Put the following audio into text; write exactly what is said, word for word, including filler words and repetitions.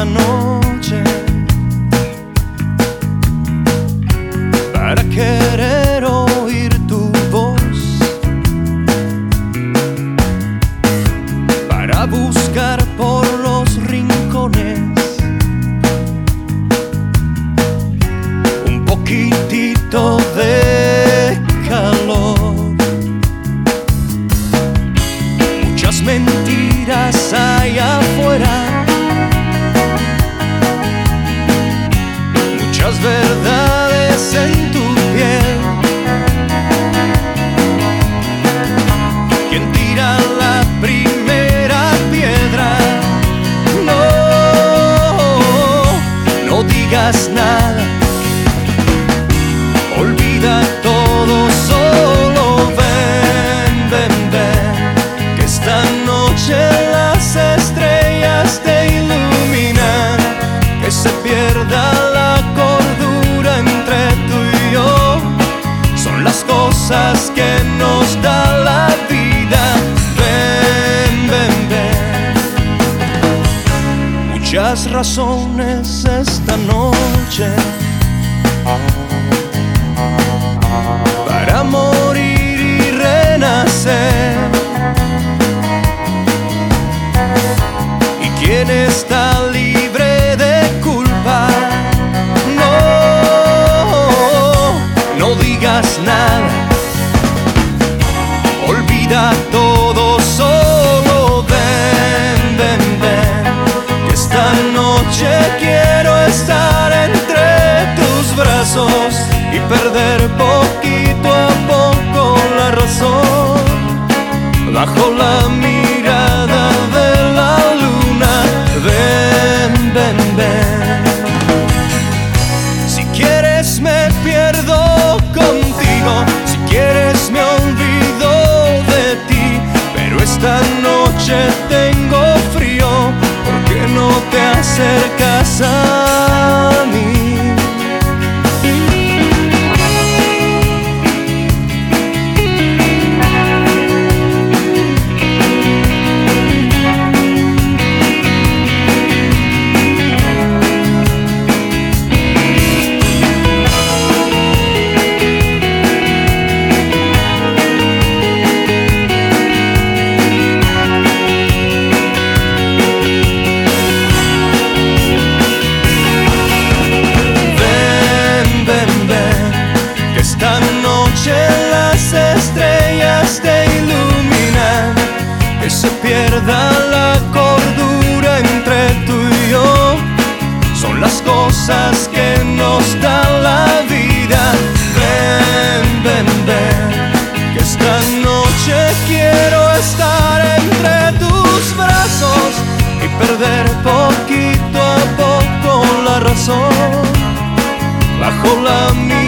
esta noche para querer oír tu voz, para buscar por los rincones un poquitito de calor. Muchas mentiras hay afuera, muchas verdades en tu piel. ¿Quién tira la primera piedra? No, no digas nada, olvida todo, solo ven, ven, ven, que esta noche las estrellas te iluminan, que se pierda la cordura entre tú y yo. Son las cosas que nos da la vida. Ven, ven, ven. Muchas razones esta noche para morir y renacer. ¿Y quién está libre de culpa? No, no digas nada, olvida todo, solo ven, ven, ven, que esta noche quiero estar entre tus brazos y perder poquito a poco la razón, bajo la mirada de la luna. Ven, ven, ven. Si quieres me pierdo contigo, si quieres me olvido de ti, pero esta noche tengo frío, ¿por qué no te acercas a mí? Esta noche las estrellas te iluminan, que se pierda la cordura entre tú y yo. Son las cosas que nos da la vida. Ven, ven, ven, que esta noche quiero estar entre tus brazos y perder poquito a poco la razón, bajo la mirada